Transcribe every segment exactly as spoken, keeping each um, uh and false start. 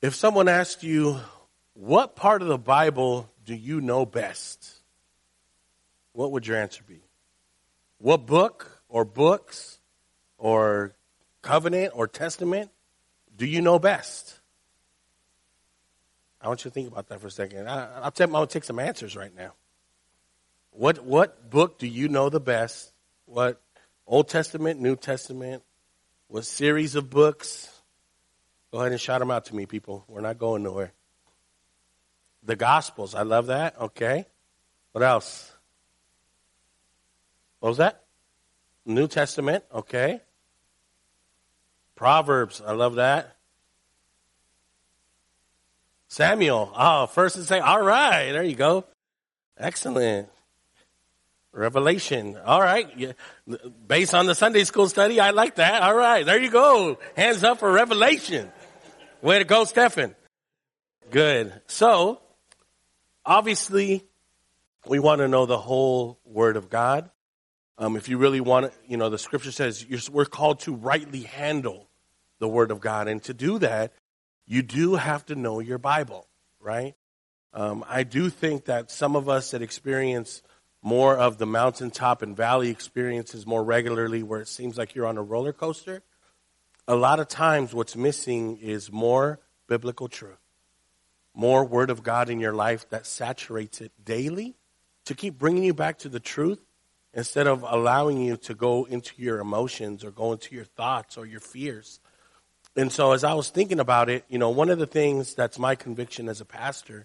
If someone asked you, what part of the Bible do you know best? What would your answer be? What book or books or covenant or testament do you know best? I want you to think about that for a second. I, I'll tell you, I'm going to take some answers right now. What what book do you know the best? What Old Testament, New Testament? What series of books? Go ahead and shout them out to me, people. We're not going nowhere. The Gospels. I love that. Okay. What else? What was that? New Testament. Okay. Proverbs. I love that. Samuel. Oh, first and second. All right. There you go. Excellent. Revelation. All right. Yeah. Based on the Sunday school study, I like that. All right. There you go. Hands up for Revelation. Way to go, Stephen. Good. So, obviously, we want to know the whole Word of God. Um, if you really want to, you know, the Scripture says you're, we're called to rightly handle the Word of God. And to do that, you do have to know your Bible, right? Um, I do think that some of us that experience more of the mountaintop and valley experiences more regularly, where it seems like you're on a roller coaster, a lot of times what's missing is more biblical truth, more Word of God in your life that saturates it daily to keep bringing you back to the truth instead of allowing you to go into your emotions or go into your thoughts or your fears. And so as I was thinking about it, you know, one of the things that's my conviction as a pastor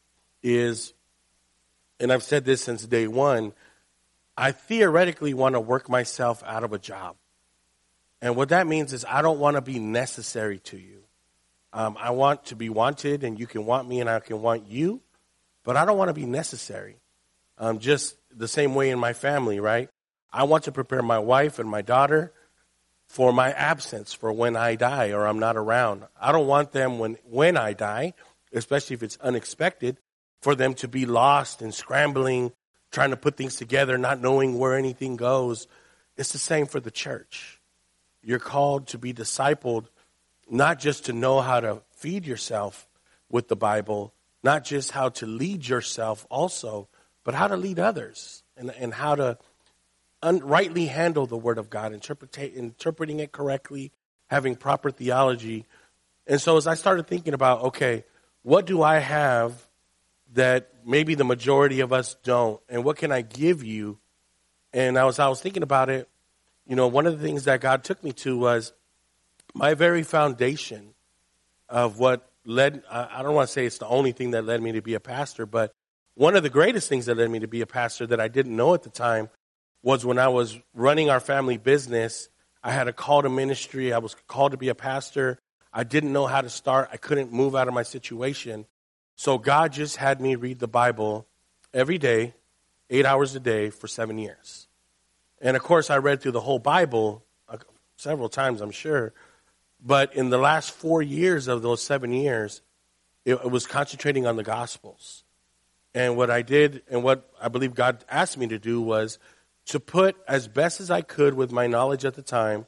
is, and I've said this since day one, I theoretically want to work myself out of a job. And what that means is I don't want to be necessary to you. Um, I want to be wanted, and you can want me, and I can want you, but I don't want to be necessary. Um, just the same way in my family, right? I want to prepare my wife and my daughter for my absence, for when I die or I'm not around. I don't want them when, when I die, especially if it's unexpected, for them to be lost and scrambling, trying to put things together, not knowing where anything goes. It's the same for the church. You're called to be discipled, not just to know how to feed yourself with the Bible, not just how to lead yourself also, but how to lead others and, and how to un- rightly handle the Word of God, interpret- interpreting it correctly, having proper theology. And so as I started thinking about, okay, what do I have that maybe the majority of us don't, and what can I give you? And I was, I was thinking about it. You know, one of the things that God took me to was my very foundation of what led, I don't want to say it's the only thing that led me to be a pastor, but one of the greatest things that led me to be a pastor that I didn't know at the time was when I was running our family business. I had a call to ministry. I was called to be a pastor. I didn't know how to start. I couldn't move out of my situation. So God just had me read the Bible every day, eight hours a day for seven years. And, of course, I read through the whole Bible uh, several times, I'm sure. But in the last four years of those seven years, it, it was concentrating on the Gospels. And what I did and what I believe God asked me to do was to put, as best as I could with my knowledge at the time,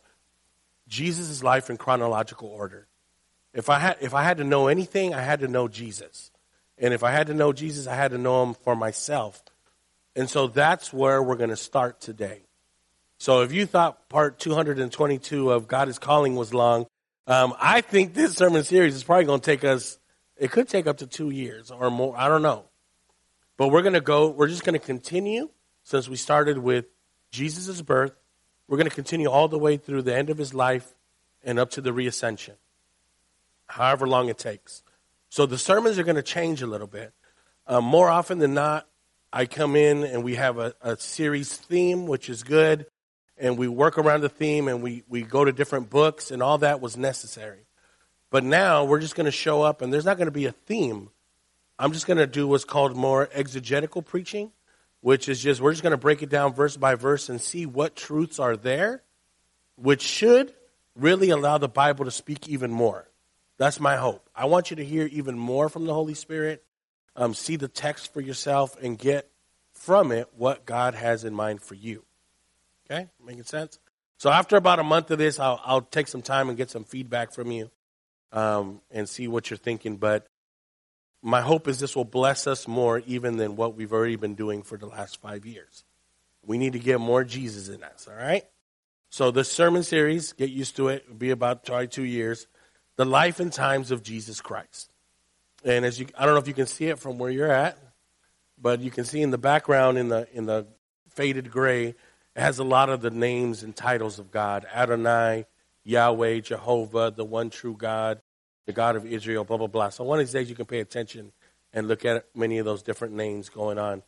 Jesus' life in chronological order. If I had, if I had to know anything, I had to know Jesus. And if I had to know Jesus, I had to know him for myself. And so that's where we're going to start today. So if you thought part two hundred twenty-two of God is Calling was long, um, I think this sermon series is probably going to take us, it could take up to two years or more. I don't know. But we're going to go, we're just going to continue since we started with Jesus' birth. We're going to continue all the way through the end of his life and up to the reascension, however long it takes. So the sermons are going to change a little bit. Um, more often than not, I come in and we have a, a series theme, which is good. And we work around the theme, and we, we go to different books, and all that was necessary. But now we're just going to show up, and there's not going to be a theme. I'm just going to do what's called more exegetical preaching, which is just, we're just going to break it down verse by verse and see what truths are there, which should really allow the Bible to speak even more. That's my hope. I want you to hear even more from the Holy Spirit, um, see the text for yourself, and get from it what God has in mind for you. Okay, making sense? So after about a month of this, I'll, I'll take some time and get some feedback from you. um, and see what you're thinking. But my hope is this will bless us more even than what we've already been doing for the last five years. We need to get more Jesus in us, all right? So this sermon series, get used to it, it'll be about probably two years, the life and times of Jesus Christ. And as you, I don't know if you can see it from where you're at, but you can see in the background in the in the faded gray, it has a lot of the names and titles of God: Adonai, Yahweh, Jehovah, the one true God, the God of Israel, blah, blah, blah. So one of these days you can pay attention and look at many of those different names going on.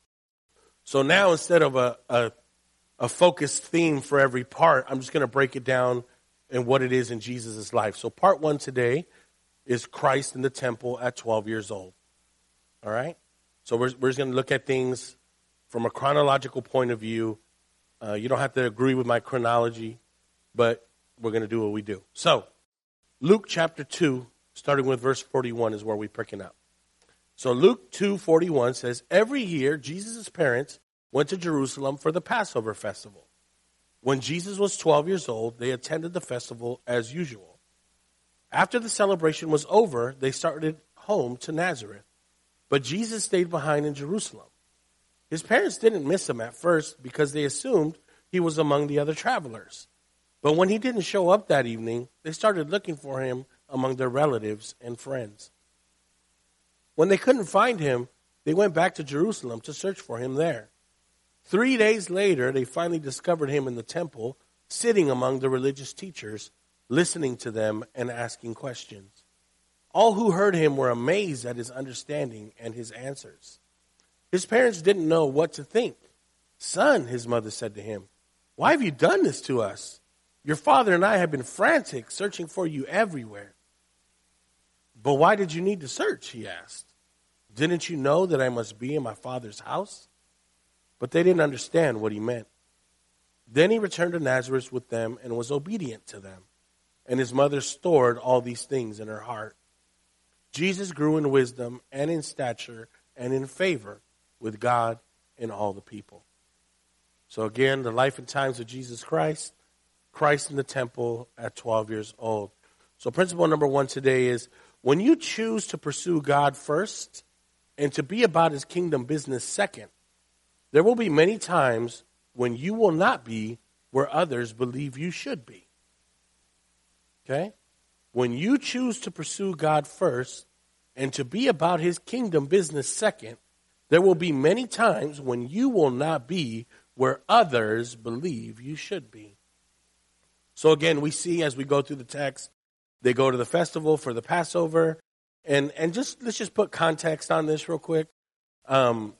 So now instead of a, a, a focused theme for every part, I'm just going to break it down in what it is in Jesus' life. So part one today is Christ in the temple at twelve years old. All right? So we're, we're just going to look at things from a chronological point of view. Uh, you don't have to agree with my chronology, but we're going to do what we do. So Luke chapter two, starting with verse forty-one, is where we're picking up. So Luke two forty-one says, every year Jesus' parents went to Jerusalem for the Passover festival. When Jesus was twelve years old, they attended the festival as usual. After the celebration was over, they started home to Nazareth. But Jesus stayed behind in Jerusalem. His parents didn't miss him at first because they assumed he was among the other travelers. But when he didn't show up that evening, they started looking for him among their relatives and friends. When they couldn't find him, they went back to Jerusalem to search for him there. Three days later, they finally discovered him in the temple, sitting among the religious teachers, listening to them and asking questions. All who heard him were amazed at his understanding and his answers. His parents didn't know what to think. Son, his mother said to him, why have you done this to us? Your father and I have been frantic, searching for you everywhere. But why did you need to search? He asked. Didn't you know that I must be in my father's house? But they didn't understand what he meant. Then he returned to Nazareth with them and was obedient to them. And his mother stored all these things in her heart. Jesus grew in wisdom and in stature and in favor with God and all the people. So again, the life and times of Jesus Christ, Christ in the temple at twelve years old. So principle number one today is, when you choose to pursue God first and to be about his kingdom business second, there will be many times when you will not be where others believe you should be. Okay? When you choose to pursue God first and to be about his kingdom business second, there will be many times when you will not be where others believe you should be. So again, we see as we go through the text, they go to the festival for the Passover. And and just let's just put context on this real quick. Um,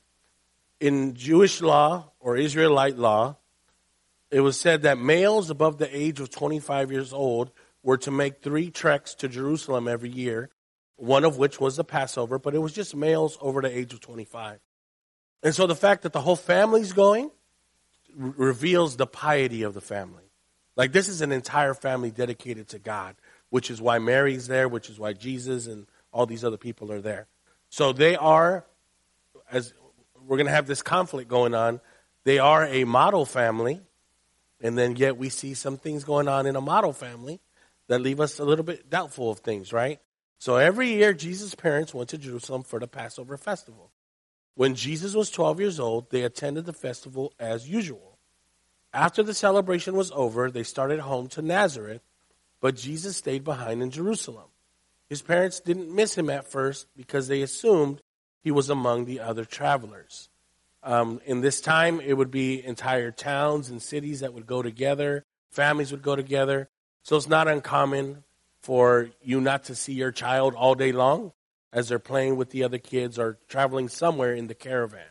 in Jewish law or Israelite law, it was said that males above the age of twenty-five years old were to make three treks to Jerusalem every year, one of which was the Passover, but it was just males over the age of twenty-five. And so the fact that the whole family's going r- reveals the piety of the family. Like, this is an entire family dedicated to God, which is why Mary's there, which is why Jesus and all these other people are there. So they are, as we're going to have this conflict going on, they are a model family, and then yet we see some things going on in a model family that leave us a little bit doubtful of things, right? So every year, Jesus' parents went to Jerusalem for the Passover festival. When Jesus was twelve years old, they attended the festival as usual. After the celebration was over, they started home to Nazareth, but Jesus stayed behind in Jerusalem. His parents didn't miss him at first because they assumed he was among the other travelers. Um, in this time, it would be entire towns and cities that would go together. Families would go together. So it's not uncommon for you not to see your child all day long as they're playing with the other kids or traveling somewhere in the caravan.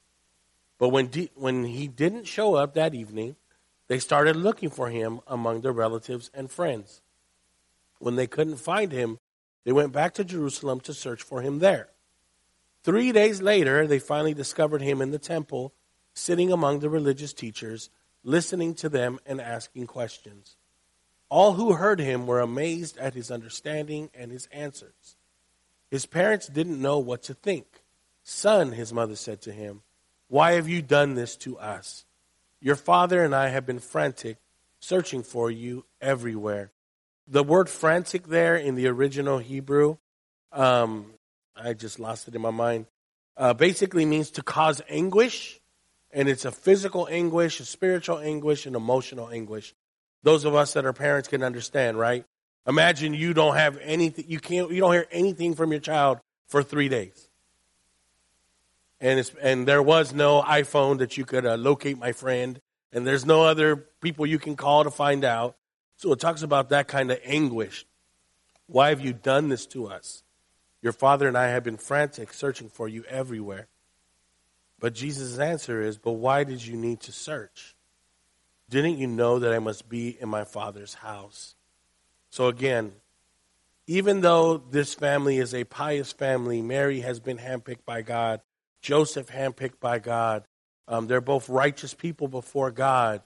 But when de- when he didn't show up that evening, they started looking for him among their relatives and friends. When they couldn't find him, they went back to Jerusalem to search for him there. Three days later, they finally discovered him in the temple, sitting among the religious teachers, listening to them and asking questions. All who heard him were amazed at his understanding and his answers. His parents didn't know what to think. Son, his mother said to him, why have you done this to us? Your father and I have been frantic, searching for you everywhere. the word frantic there in the original Hebrew, um, I just lost it in my mind, uh, basically means to cause anguish. And it's a physical anguish, a spiritual anguish, and emotional anguish. Those of us that are parents can understand, right? Imagine you don't have anything, you can't, you don't hear anything from your child for three days. And it's, and there was no iPhone that you could uh, locate my friend, and there's no other people you can call to find out. So it talks about that kind of anguish. Why have you done this to us? Your father and I have been frantic, searching for you everywhere. But Jesus' answer is, but why did you need to search? Didn't you know that I must be in my Father's house? So again, even though this family is a pious family, Mary has been handpicked by God, Joseph handpicked by God. Um, they're both righteous people before God.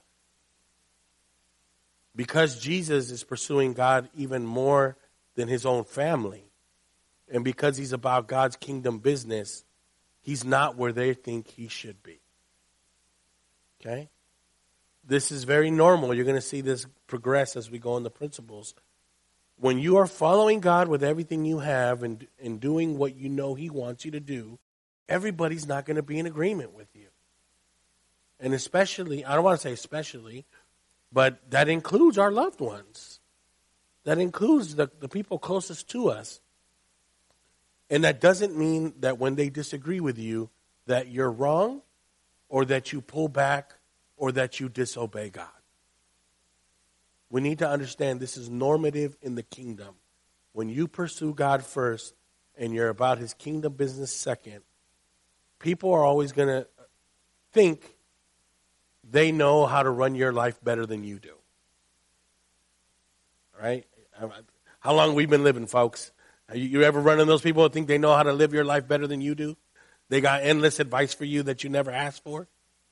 Because Jesus is pursuing God even more than his own family, and because he's about God's kingdom business, he's not where they think he should be. Okay? This is very normal. You're going to see this progress as we go in the principles. When you are following God with everything you have and, and doing what you know he wants you to do, everybody's not going to be in agreement with you. And especially, I don't want to say especially, but that includes our loved ones. That includes the, the people closest to us. And that doesn't mean that when they disagree with you, that you're wrong, or that you pull back, or that you disobey God. We need to understand this is normative in the kingdom. When you pursue God first, and you're about his kingdom business second, people are always going to think they know how to run your life better than you do. All right? How long we've been living, folks? You, you ever run into those people who think they know how to live your life better than you do? They got endless advice for you that you never asked for?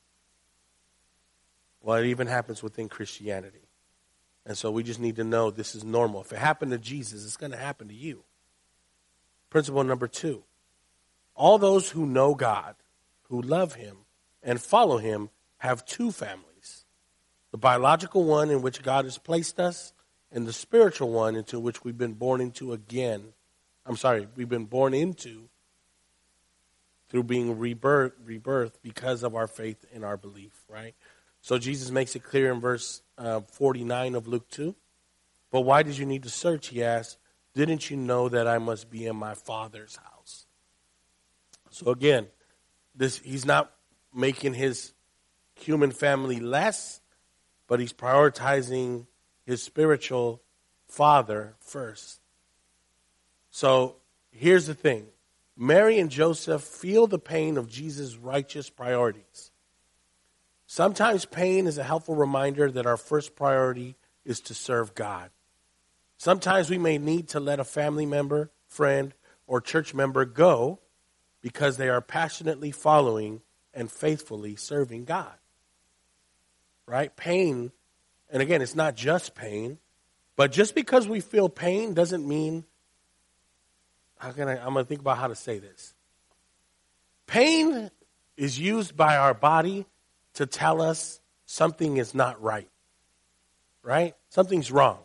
Well, it even happens within Christianity. And so we just need to know this is normal. If it happened to Jesus, it's going to happen to you. Principle number two. All those who know God, who love him, and follow him have two families. The biological one in which God has placed us, and the spiritual one into which we've been born into again. I'm sorry, we've been born into through being rebirth, rebirth because of our faith and our belief, right? So Jesus makes it clear in verse uh, forty-nine of Luke two. But why did you need to search, he asked. Didn't you know that I must be in my Father's house? So again, this he's not making his human family less, but he's prioritizing his spiritual father first. So here's the thing. Mary and Joseph feel the pain of Jesus' righteous priorities. Sometimes pain is a helpful reminder that our first priority is to serve God. Sometimes we may need to let a family member, friend, or church member go because they are passionately following and faithfully serving God. Right? Pain, and again, it's not just pain, but just because we feel pain doesn't mean, how can I, I'm going to think about how to say this. Pain is used by our body to tell us something is not right. Right? Something's wrong.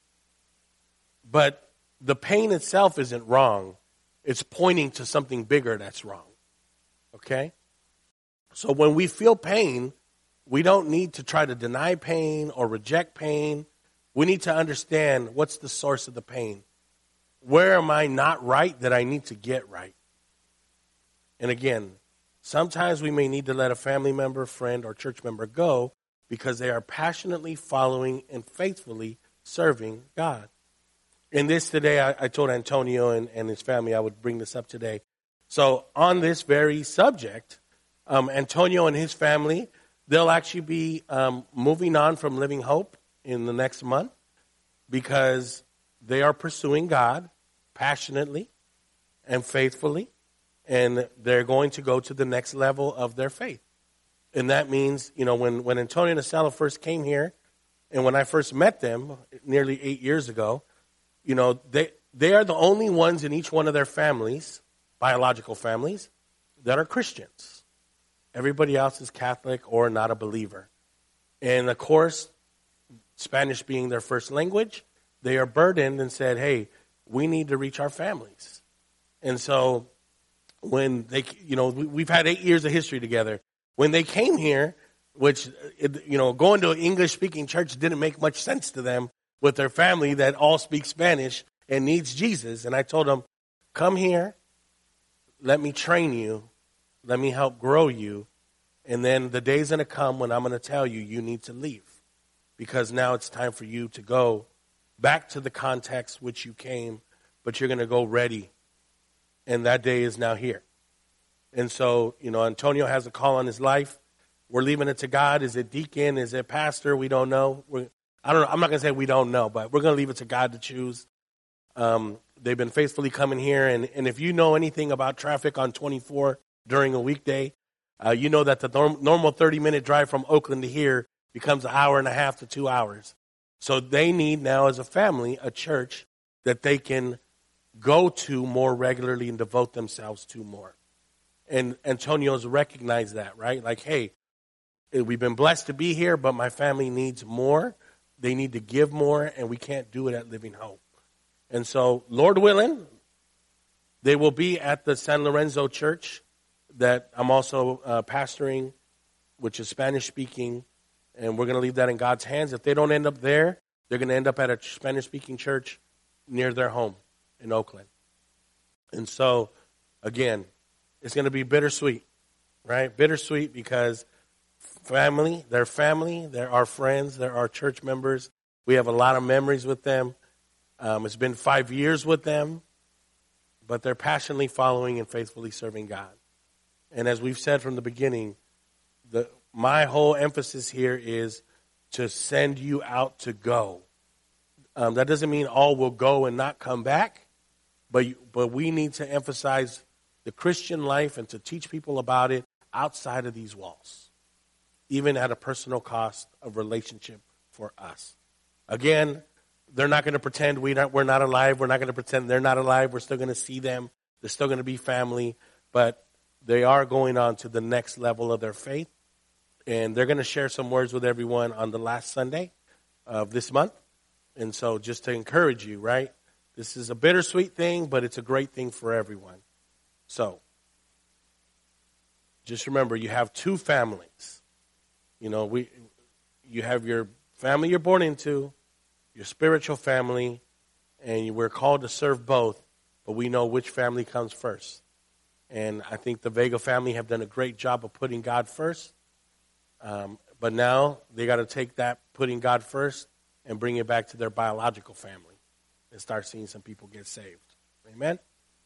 But the pain itself isn't wrong. It's pointing to something bigger that's wrong. Okay? So when we feel pain, we don't need to try to deny pain or reject pain. We need to understand what's the source of the pain. Where am I not right that I need to get right? And again, sometimes we may need to let a family member, friend, or church member go because they are passionately following and faithfully serving God. In this today, I, I told Antonio and, and his family I would bring this up today. So on this very subject, um, Antonio and his family, they'll actually be um, moving on from Living Hope in the next month because they are pursuing God passionately and faithfully, and they're going to go to the next level of their faith. And that means, you know, when, when Antonio and Estella first came here, and when I first met them nearly eight years ago, you know, they they are the only ones in each one of their families, biological families, that are Christians. Everybody else is Catholic or not a believer. And of course, Spanish being their first language, they are burdened and said, hey, we need to reach our families. And so when they, you know, we, we've had eight years of history together. When they came here, which, you know, going to an English-speaking church didn't make much sense to them with their family that all speak Spanish and needs Jesus. And I told them, come here, let me train you, let me help grow you, and then the day's going to come when I'm going to tell you you need to leave, because now it's time for you to go back to the context which you came, but you're going to go ready, and that day is now here. And so, you know, Antonio has a call on his life. We're leaving it to God. Is it deacon? Is it pastor? We don't know. We're, I don't know. I'm not going to say we don't know, but we're going to leave it to God to choose. Um, they've been faithfully coming here. And, and if you know anything about traffic on twenty-four during a weekday, uh, you know that the norm, normal thirty-minute drive from Oakland to here becomes an hour and a half to two hours. So they need now as a family a church that they can go to more regularly and devote themselves to more. And Antonio's recognized that, right? Like, hey, we've been blessed to be here, but my family needs more. They need to give more, and we can't do it at Living Hope. And so, Lord willing, they will be at the San Lorenzo church that I'm also uh, pastoring, which is Spanish-speaking, and we're going to leave that in God's hands. If they don't end up there, they're going to end up at a Spanish-speaking church near their home in Oakland. And so, again, it's going to be bittersweet, right? Bittersweet because family, they're family, they're our friends, they're our church members. We have a lot of memories with them. Um, it's been five years with them, but they're passionately following and faithfully serving God. And as we've said from the beginning, the my whole emphasis here is to send you out to go. Um, that doesn't mean all will go and not come back, but but we need to emphasize the Christian life and to teach people about it outside of these walls, even at a personal cost of relationship for us. Again, they're not going to pretend we not, we're not alive. We're not going to pretend they're not alive. We're still going to see them. They're still going to be family, but they are going on to the next level of their faith, and they're going to share some words with everyone on the last Sunday of this month. And so just to encourage you, right? This is a bittersweet thing, but it's a great thing for everyone. So just remember, you have two families. You know, we, you have your family you're born into, your spiritual family, and we're called to serve both, but we know which family comes first. And I think the Vega family have done a great job of putting God first. Um, but now they got to take that putting God first and bring it back to their biological family and start seeing some people get saved. Amen?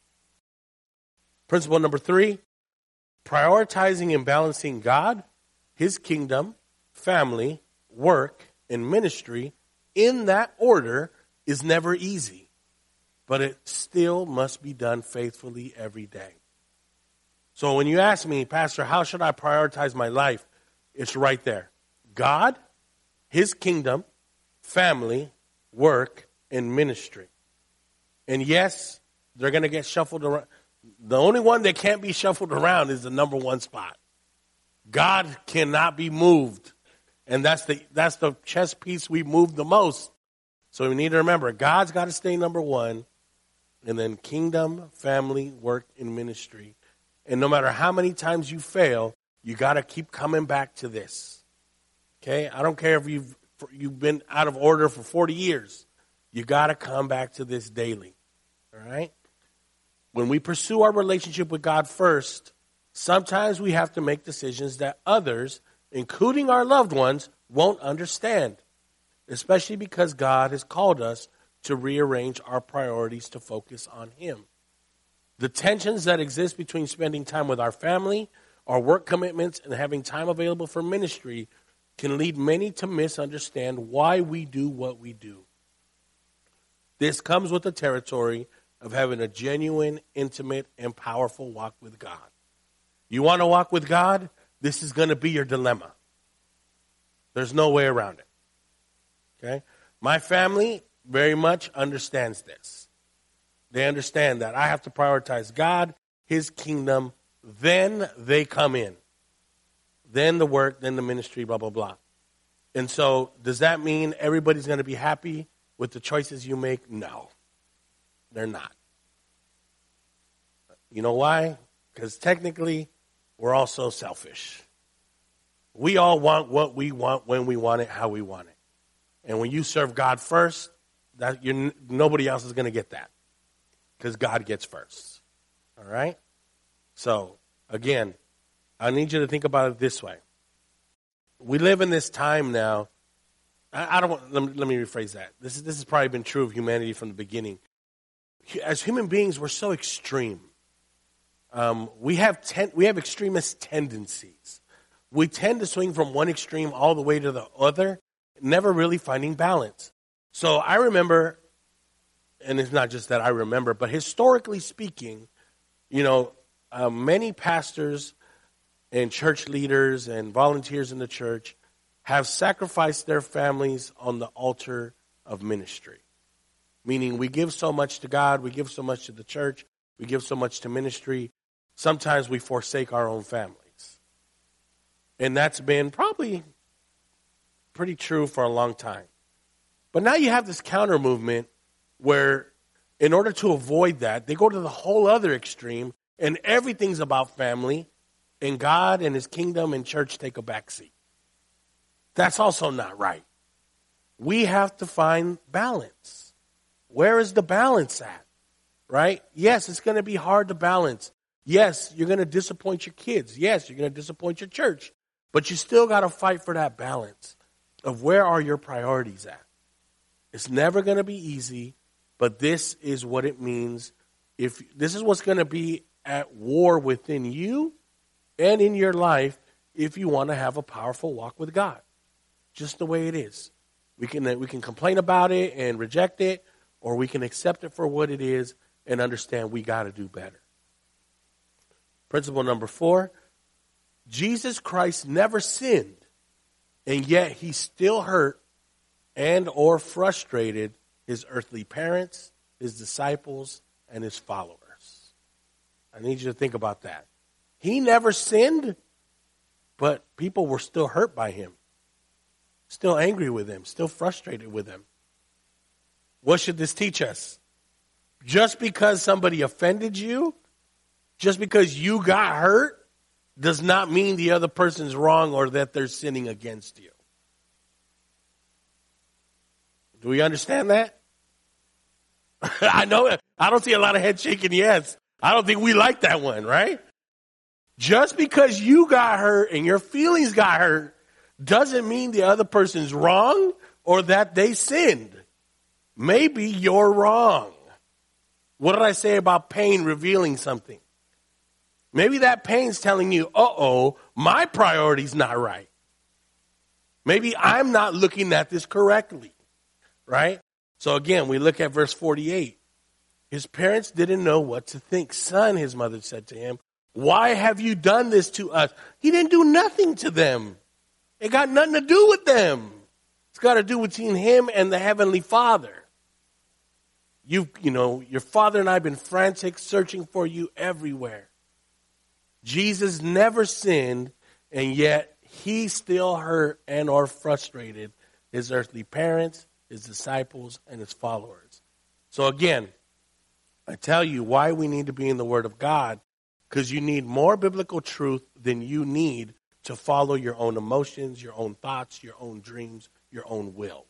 Principle number three, prioritizing and balancing God, His kingdom, family, work, and ministry in that order is never easy, but it still must be done faithfully every day. So when you ask me, Pastor, how should I prioritize my life? It's right there. God, His kingdom, family, work, and ministry. And yes, they're going to get shuffled around. The only one that can't be shuffled around is the number one spot. God cannot be moved. And that's the that's the chess piece we move the most. So we need to remember, God's got to stay number one, and then kingdom, family, work, and ministry. And no matter how many times you fail, you got to keep coming back to this. Okay? I don't care if you've you've been out of order for forty years. You got to come back to this daily. All right? When we pursue our relationship with God first, sometimes we have to make decisions that others, including our loved ones, won't understand, especially because God has called us to rearrange our priorities to focus on Him. The tensions that exist between spending time with our family, our work commitments, and having time available for ministry can lead many to misunderstand why we do what we do. This comes with the territory of having a genuine, intimate, and powerful walk with God. You want to walk with God? This is going to be your dilemma. There's no way around it. Okay? My family very much understands this. They understand that I have to prioritize God, His kingdom, then they come in. Then the work, then the ministry, blah, blah, blah. And so does that mean everybody's going to be happy with the choices you make? No, they're not. You know why? Because technically, we're all so selfish. We all want what we want, when we want it, how we want it. And when you serve God first, that you're, nobody else is going to get that. Because God gets first. All right? So, again, I need you to think about it this way. We live in this time now. I, I don't want, let me, let me rephrase that. This is, this has probably been true of humanity from the beginning. As human beings, we're so extreme. Um, we have ten, we have extremist tendencies. We tend to swing from one extreme all the way to the other, never really finding balance. So I remember, and it's not just that I remember, but historically speaking, you know, uh, many pastors and church leaders and volunteers in the church have sacrificed their families on the altar of ministry. Meaning we give so much to God, we give so much to the church, we give so much to ministry, sometimes we forsake our own families. And that's been probably pretty true for a long time. But now you have this counter movement where in order to avoid that, they go to the whole other extreme and everything's about family and God and his kingdom and church take a backseat. That's also not right. We have to find balance. Where is the balance at? Right? Yes, it's going to be hard to balance. Yes, you're going to disappoint your kids. Yes, you're going to disappoint your church. But you still got to fight for that balance of where are your priorities at. It's never going to be easy, but this is what it means. If this is what's going to be at war within you and in your life if you want to have a powerful walk with God. Just the way it is. We can, we can complain about it and reject it, or we can accept it for what it is and understand we got to do better. Principle number four, Jesus Christ never sinned, and yet he still hurt and or frustrated his earthly parents, his disciples, and his followers. I need you to think about that. He never sinned, but people were still hurt by him, still angry with him, still frustrated with him. What should this teach us? Just because somebody offended you, just because you got hurt, does not mean the other person's wrong or that they're sinning against you. Do we understand that? I know, I don't see a lot of head shaking yes. I don't think we like that one, right? Just because you got hurt and your feelings got hurt doesn't mean the other person's wrong or that they sinned. Maybe you're wrong. What did I say about pain revealing something? Maybe that pain's telling you, uh-oh, my priority's not right. Maybe I'm not looking at this correctly, right? So again, we look at verse forty-eight. His parents didn't know what to think. Son, his mother said to him, why have you done this to us? He didn't do nothing to them. It got nothing to do with them. It's got to do between him and the Heavenly Father. You, you know, your father and I have been frantic, searching for you everywhere. Jesus never sinned, and yet he still hurt and or frustrated his earthly parents, his disciples, and his followers. So again, I tell you why we need to be in the Word of God, because you need more biblical truth than you need to follow your own emotions, your own thoughts, your own dreams, your own will.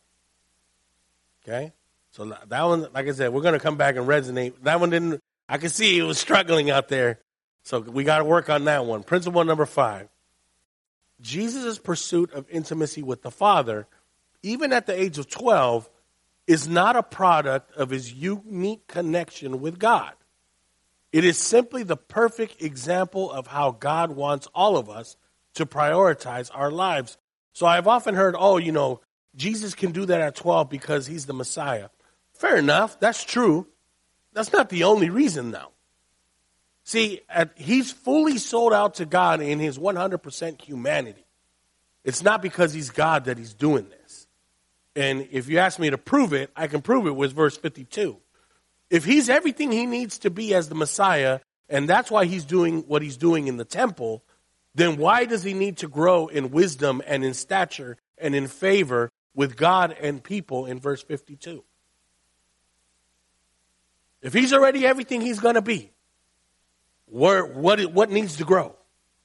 Okay? So that one, like I said, we're going to come back and resonate. That one didn't, I can see it was struggling out there. So we got to work on that one. Principle number five. Jesus' pursuit of intimacy with the Father, even at the age of twelve, is not a product of his unique connection with God. It is simply the perfect example of how God wants all of us to prioritize our lives. So I've often heard, oh, you know, Jesus can do that at twelve because he's the Messiah. Fair enough. That's true. That's not the only reason, though. See, at, he's fully sold out to God in his one hundred percent humanity. It's not because he's God that he's doing this. And if you ask me to prove it, I can prove it with verse fifty-two. If he's everything he needs to be as the Messiah, and that's why he's doing what he's doing in the temple, then why does he need to grow in wisdom and in stature and in favor with God and people in verse fifty-two? If he's already everything he's going to be, where, what, what needs to grow?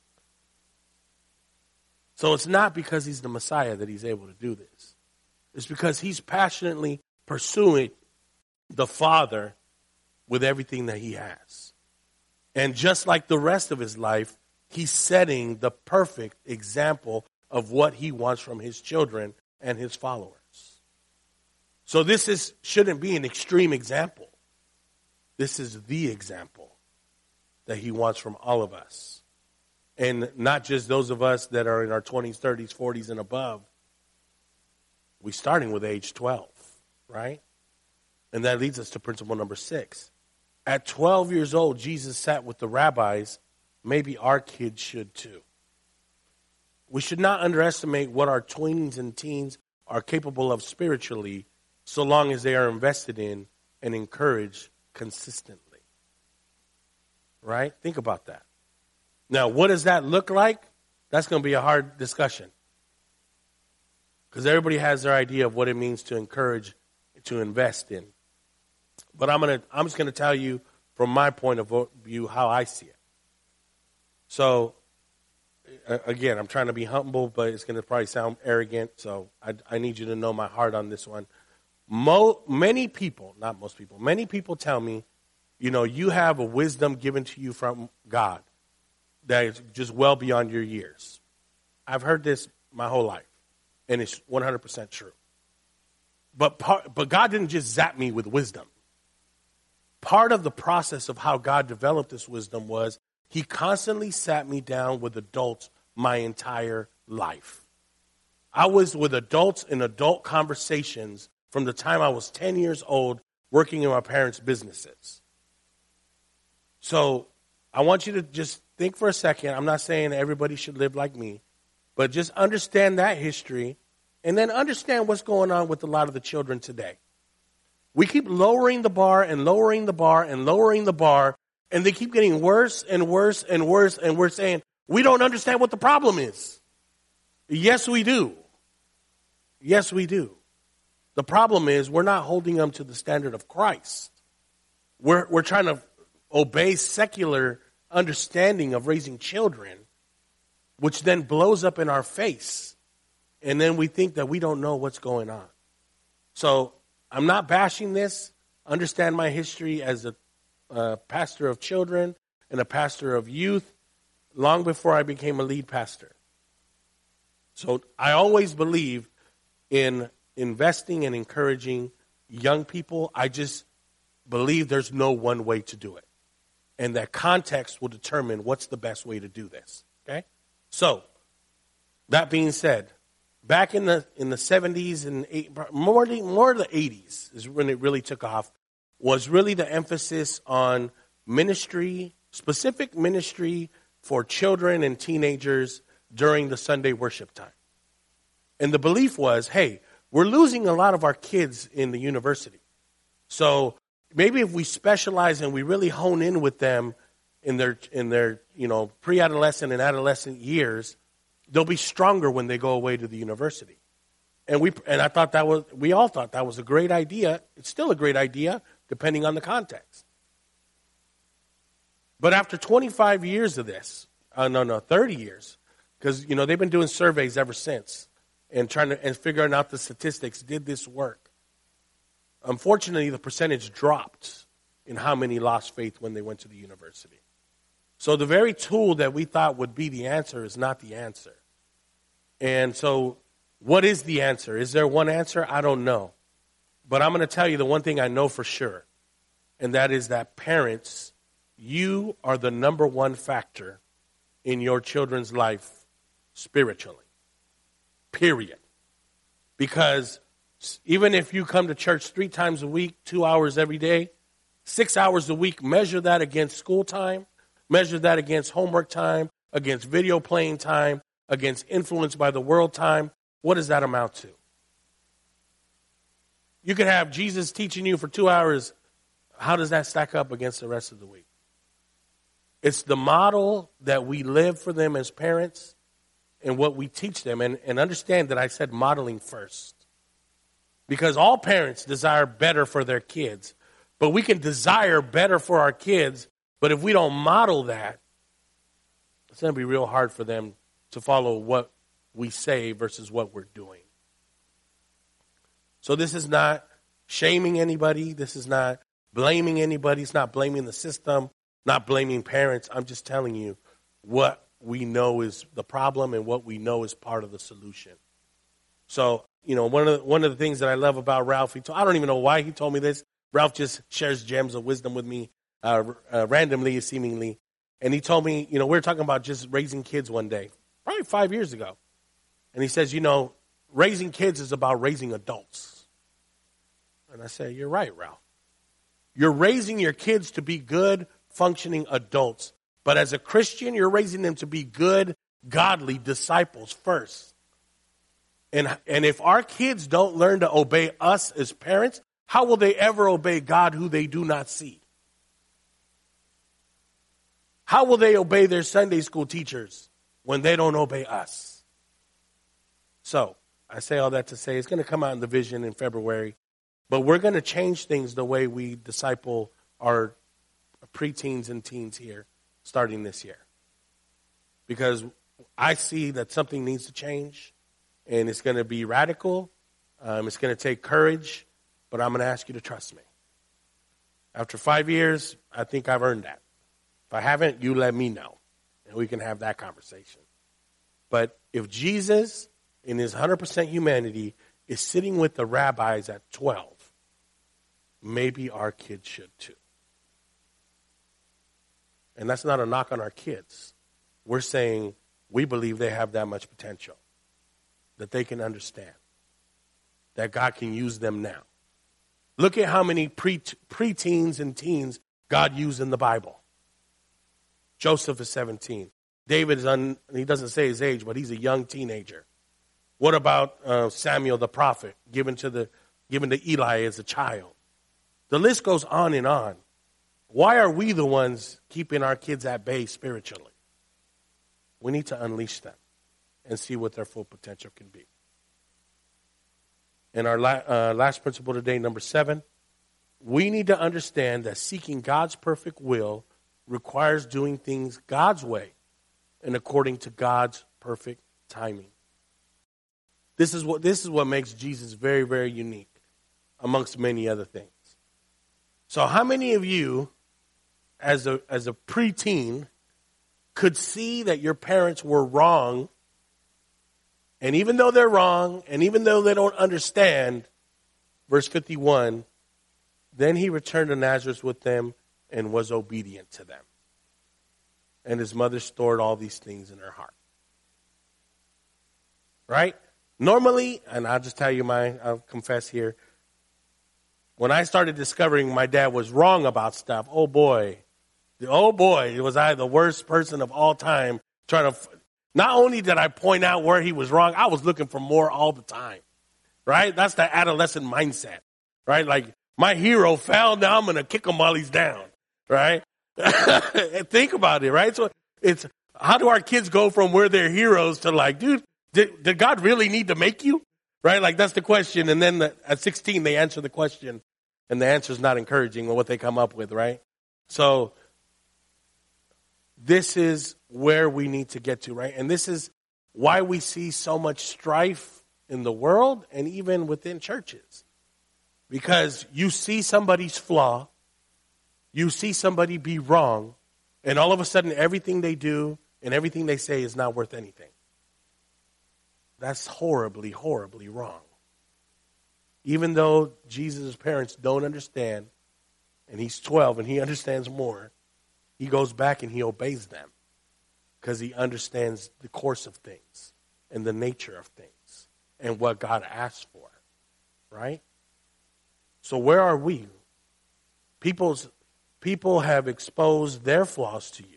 So it's not because he's the Messiah that he's able to do this. It's because he's passionately pursuing the Father with everything that he has. And just like the rest of his life, he's setting the perfect example of what he wants from his children and his followers. So this is shouldn't be an extreme example. This is the example that he wants from all of us. And not just those of us that are in our twenties, thirties, forties, and above. We're starting with age twelve, right? And that leads us to principle number six. At twelve years old, Jesus sat with the rabbis. Maybe our kids should too. We should not underestimate what our tweens and teens are capable of spiritually, so long as they are invested in and encouraged consistently. Right? Think about that. Now, what does that look like? That's going to be a hard discussion. Because everybody has their idea of what it means to encourage, to invest in. But I'm going to, I'm just going to tell you from my point of view how I see it. So, again, I'm trying to be humble, but it's going to probably sound arrogant. So I, I need you to know my heart on this one. Mo, many people, not most people, many people tell me, you know, you have a wisdom given to you from God that is just well beyond your years. I've heard this my whole life, and it's one hundred percent true. But part, but God didn't just zap me with wisdom. Part of the process of how God developed this wisdom was he constantly sat me down with adults my entire life. I was with adults in adult conversations from the time I was ten years old working in my parents' businesses. So I want you to just think for a second. I'm not saying everybody should live like me, but just understand that history and then understand what's going on with a lot of the children today. We keep lowering the bar and lowering the bar and lowering the bar, and they keep getting worse and worse and worse, and we're saying, we don't understand what the problem is. Yes, we do. Yes, we do. The problem is we're not holding them to the standard of Christ. We're, we're trying to obey secular understanding of raising children, which then blows up in our face. And then we think that we don't know what's going on. So I'm not bashing this. Understand my history as a uh, pastor of children and a pastor of youth long before I became a lead pastor. So I always believe in investing and encouraging young people. I just believe there's no one way to do it. And that context will determine what's the best way to do this. Okay? So, that being said, back in the in the seventies and eight, more more the eighties is when it really took off, was really the emphasis on ministry, specific ministry for children and teenagers during the Sunday worship time. And the belief was, hey, we're losing a lot of our kids in the university. So maybe if we specialize and we really hone in with them in their in their you know pre-adolescent and adolescent years, they'll be stronger when they go away to the university. And we and I thought that was we all thought that was a great idea. It's still a great idea, depending on the context. But after twenty-five years of this, uh, no, no, thirty years, because you know they've been doing surveys ever since and trying to and figuring out the statistics. Did this work? Unfortunately, the percentage dropped in how many lost faith when they went to the university. So the very tool that we thought would be the answer is not the answer. And so what is the answer? Is there one answer? I don't know. But I'm going to tell you the one thing I know for sure, and that is that parents, you are the number one factor in your children's life spiritually. Period. Because even if you come to church three times a week, two hours every day, six hours a week, measure that against school time, measure that against homework time, against video playing time, against influence by the world time. What does that amount to? You could have Jesus teaching you for two hours. How does that stack up against the rest of the week? It's the model that we live for them as parents and what we teach them. And, and understand that I said modeling first. Because all parents desire better for their kids. But we can desire better for our kids, but if we don't model that, it's going to be real hard for them to follow what we say versus what we're doing. So this is not shaming anybody. This is not blaming anybody. It's not blaming the system, not blaming parents. I'm just telling you what we know is the problem and what we know is part of the solution. So, you know, one of the, one of the things that I love about Ralph, he told, I don't even know why he told me this. Ralph just shares gems of wisdom with me uh, uh, randomly, seemingly. And he told me, you know, we were talking about just raising kids one day, probably five years ago. And he says, you know, raising kids is about raising adults. And I say, you're right, Ralph. You're raising your kids to be good, functioning adults. But as a Christian, you're raising them to be good, godly disciples first. And, and if our kids don't learn to obey us as parents, how will they ever obey God who they do not see? How will they obey their Sunday school teachers when they don't obey us? So, I say all that to say it's going to come out in the vision in February, but we're going to change things the way we disciple our preteens and teens here starting this year. Because I see that something needs to change, and it's going to be radical. Um, it's going to take courage, but I'm going to ask you to trust me. After five years, I think I've earned that. If I haven't, you let me know, and we can have that conversation. But if Jesus, in his one hundred percent humanity, is sitting with the rabbis at twelve, maybe our kids should too. And that's not a knock on our kids. We're saying we believe they have that much potential, that they can understand, that God can use them now. Look at how many pre preteens and teens God used in the Bible. Joseph is seventeen. David is, un, he doesn't say his age, but he's a young teenager. What about uh, Samuel the prophet, given to the given to Eli as a child? The list goes on and on. Why are we the ones keeping our kids at bay spiritually? We need to unleash them and see what their full potential can be. And our la- uh, last principle today, number seven, we need to understand that seeking God's perfect will requires doing things God's way and according to God's perfect timing. This is what this is what makes Jesus very, very unique amongst many other things. So how many of you, as a as a preteen, could see that your parents were wrong, and even though they're wrong, and even though they don't understand, verse fifty-one, then he returned to Nazareth with them and was obedient to them. And his mother stored all these things in her heart. Right? Normally, and I'll just tell you my, I'll confess here, when I started discovering my dad was wrong about stuff, oh boy, oh boy, was I the worst person of all time trying to, not only did I point out where he was wrong, I was looking for more all the time. Right? That's the adolescent mindset. Right? Like, my hero fell, now I'm going to kick him while he's down. Right? Think about it, right? So it's, how do our kids go from where they're heroes to like, dude, did, did God really need to make you? Right? Like, that's the question. And then the, at sixteen, they answer the question, and the answer is not encouraging with what they come up with, right? So this is where we need to get to, right? And this is why we see so much strife in the world and even within churches. Because you see somebody's flaw, you see somebody be wrong, and all of a sudden everything they do and everything they say is not worth anything. That's horribly, horribly wrong. Even though Jesus' parents don't understand, and he's twelve and he understands more, he goes back and he obeys them because he understands the course of things and the nature of things and what God asked for, right? So where are we? People's People have exposed their flaws to you.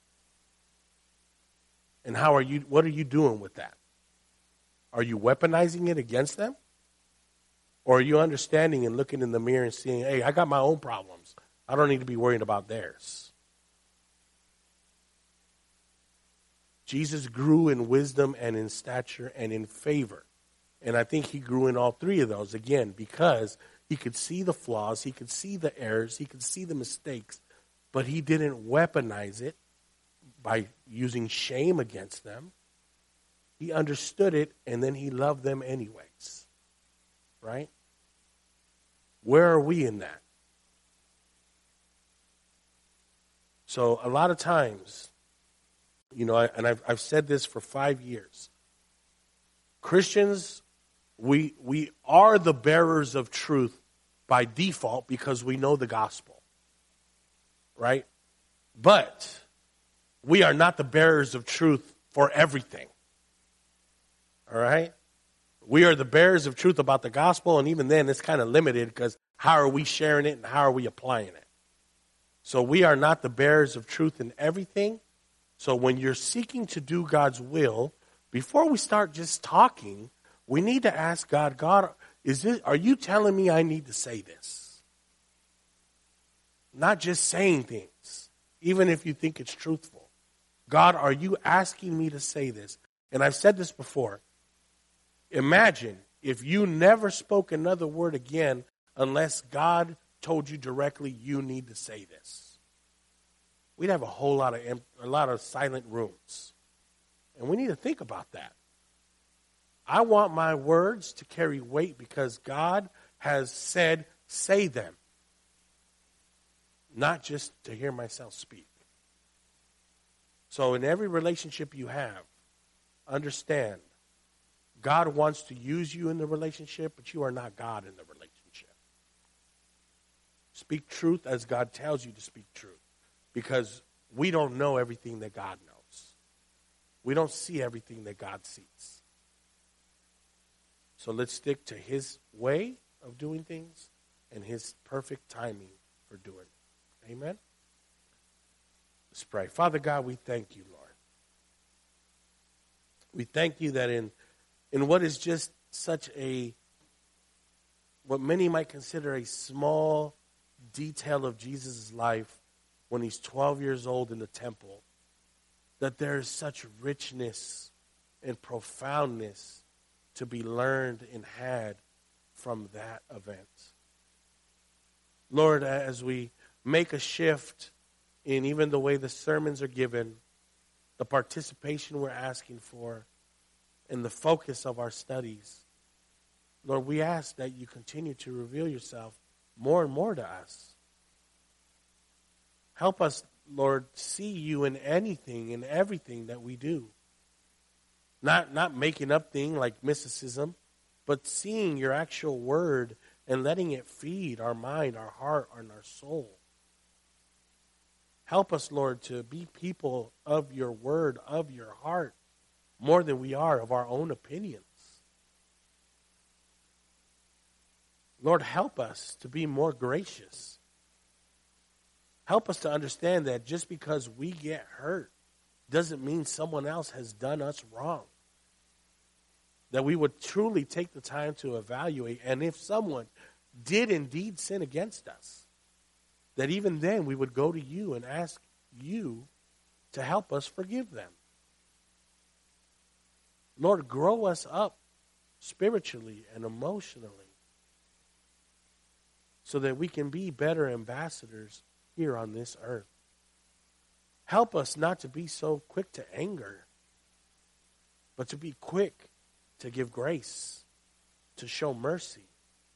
And how are you, what are you doing with that? Are you weaponizing it against them? Or are you understanding and looking in the mirror and seeing, hey, I got my own problems. I don't need to be worried about theirs. Jesus grew in wisdom and in stature and in favor. And I think he grew in all three of those, again, because he He could see the flaws. He could see the errors. He could see the mistakes. But he didn't weaponize it by using shame against them. He understood it, and then he loved them anyways. Right? Where are we in that? So a lot of times, you know, I, and I've, I've said this for five years. Christians, we we are the bearers of truth by default because we know the gospel. Right? But we are not the bearers of truth for everything. All right? We are the bearers of truth about the gospel, and even then it's kind of limited because how are we sharing it and how are we applying it? So we are not the bearers of truth in everything. So when you're seeking to do God's will, before we start just talking, we need to ask God, God, is this, are you telling me I need to say this? Not just saying things, even if you think it's truthful. God, are you asking me to say this? And I've said this before. Imagine if you never spoke another word again unless God told you directly you need to say this. We'd have a whole lot of a lot of silent rooms. And we need to think about that. I want my words to carry weight because God has said, say them. Not just to hear myself speak. So in every relationship you have, understand, God wants to use you in the relationship, but you are not God in the relationship. Speak truth as God tells you to speak truth. Because we don't know everything that God knows. We don't see everything that God sees. So let's stick to his way of doing things and his perfect timing for doing it. Amen? Let's pray. Father God, we thank you, Lord. We thank you that in, in what is just such a, what many might consider a small detail of Jesus' life when he's twelve years old in the temple, that there is such richness and profoundness to be learned and had from that event. Lord, as we make a shift in even the way the sermons are given, the participation we're asking for, and the focus of our studies, Lord, we ask that you continue to reveal yourself more and more to us. Help us, Lord, see you in anything, in everything that we do. Not, not making up things like mysticism, but seeing your actual word and letting it feed our mind, our heart, and our soul. Help us, Lord, to be people of your word, of your heart, more than we are of our own opinions. Lord, help us to be more gracious. Help us to understand that just because we get hurt doesn't mean someone else has done us wrong. That we would truly take the time to evaluate, and if someone did indeed sin against us, that even then we would go to you and ask you to help us forgive them. Lord, grow us up spiritually and emotionally so that we can be better ambassadors here on this earth. Help us not to be so quick to anger, but to be quick to give grace, to show mercy,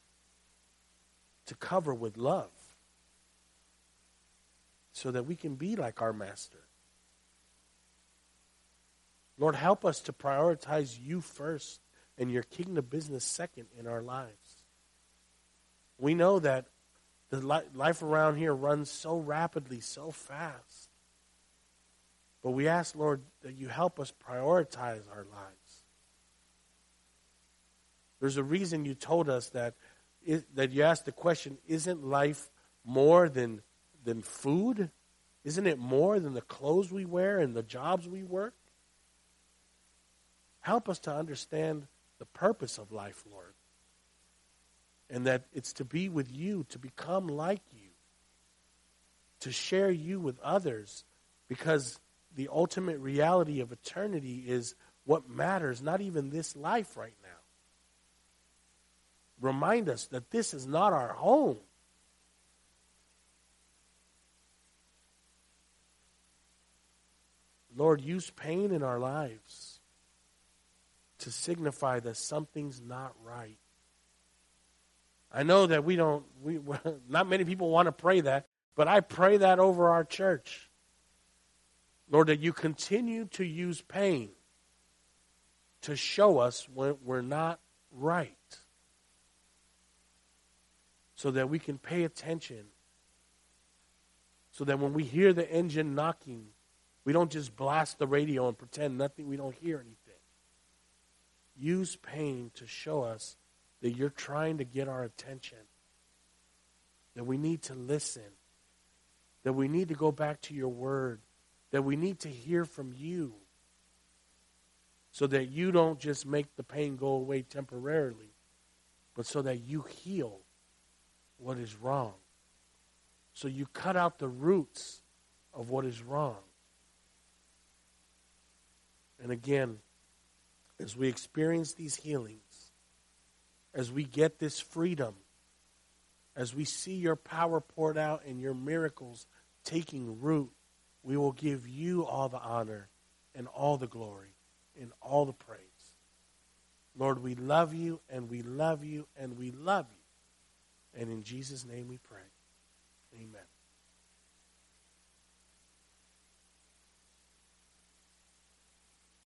to cover with love, so that we can be like our Master. Lord, help us to prioritize you first and your kingdom business second in our lives. We know that the life around here runs so rapidly, so fast. But we ask, Lord, that you help us prioritize our lives. There's a reason you told us that, that you asked the question, isn't life more than, than food? Isn't it more than the clothes we wear and the jobs we work? Help us to understand the purpose of life, Lord. And that it's to be with you, to become like you, to share you with others, because the ultimate reality of eternity is what matters, not even this life right now. remind us that this is not our home. Lord, use pain in our lives to signify that something's not right. I know that we don't, we not many people want to pray that, but I pray that over our church. Lord, that you continue to use pain to show us when we're not right, so that we can pay attention, so that when we hear the engine knocking, we don't just blast the radio and pretend nothing, we don't hear anything. Use pain to show us that you're trying to get our attention, that we need to listen, that we need to go back to your word, that we need to hear from you, so that you don't just make the pain go away temporarily, but so that you heal what is wrong. So you cut out the roots of what is wrong. And again, as we experience these healings, as we get this freedom, as we see your power poured out and your miracles taking root, we will give you all the honor and all the glory and all the praise. Lord, we love you and we love you and we love you. And in Jesus' name we pray. Amen.